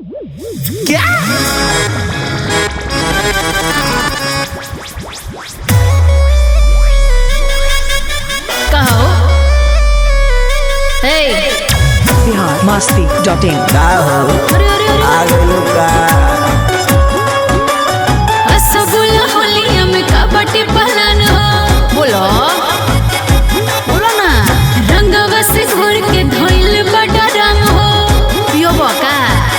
क्या कहो biharmasti.in का हो आ गइलो का रसगुल्ला होलिया में कबड्डी पहलन हो बोलो बोलो ना रंगवा से घोर के धोइल बड़ा रंग हो पियो बका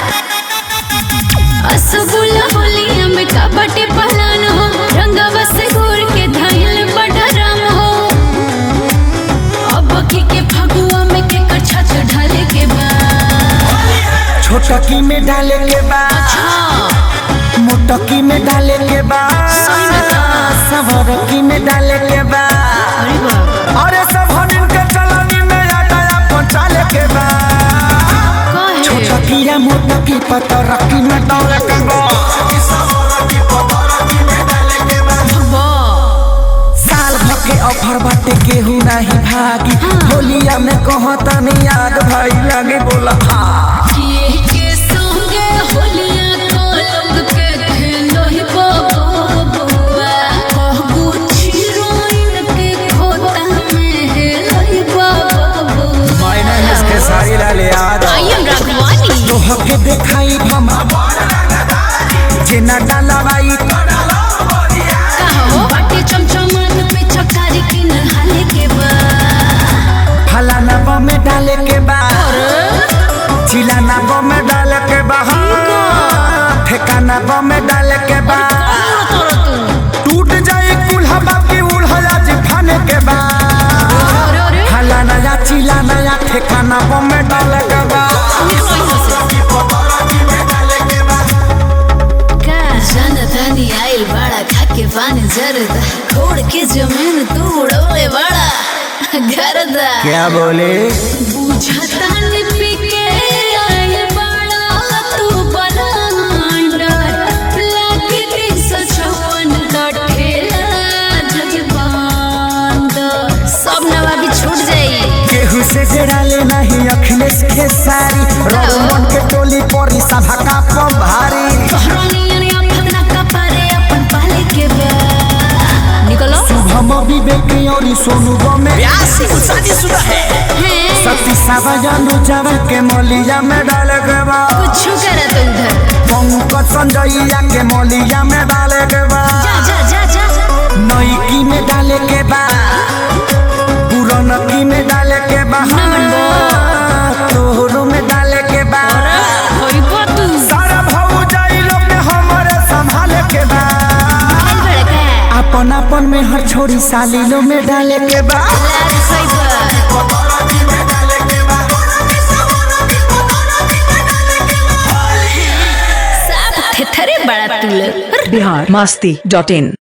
रसगुल्ला होलिया में कबड्डी पहलन हो रंगवा से घोर के धोइल बड़ा रंग हो अब के फगुआ में के कच्छा ढाले के बाद छोटकी में डाले के बा मोटकी में डाले के बा सवरकी में डाले के बा अरे बाप अरे सब हनिन के चलनी में आटा पहुंचाले के बा काहे छोटकी या मोटकी पतरकी में डाले के बा बा साल भर के ऑफर बाटे केहू नहीं भागी होलिया में कहता नहीं आग भाई लगे बोला किए के संगे होलिया को लोग के खेलो ही बबुआ कहबू छिरोइन के खोता में हेलो ही बबुआ मैंने इसके सारी लाले याद आई एम राघवानी लोह के देखाई भमा जेना डाला बाई कहो बाटे चमचमान पे चकारी की नहाले के बाद फलाना बम में डाले के बा चिलाना बम में डाले के बा ठेकाना बम में डाले के बा टूट जाए कुल्हा बाकी उल्हा जिफाने के बा फलाना या चिलाना या ठेकाना बम में डाले के बा जनतानी आइल बड़ा खाके पानी जरदा छोड़ के जमीन तू उड़ौले बड़ा गरदा क्या बोले बुझता नहीं पी के आइल बड़ा तू बलांडर लागे 356 का ठेला जगबांद सब नवाबी छूट जाई केहू से जड़ाले नहीं अखिलेश के सारी रोमन के टोली परी सभा का भारी शुभम विवेक और सोनू गमे शादीशुदा है सती सावजानु जावा के मौलिया में डाले के बा कुछ करे तो उधर पंकज संजयया के मौलिया में डाले के बा जा नईकी में डाले के बा पुरनकी में डाले के बा तोहरो में डाले के बा होई बात सारा भाऊ जाई लोग में हमारे संभाले के बा अपन अपन में हर छोरी साली लो में डाले के बा थेथरे बड़ा तुल biharmasti.in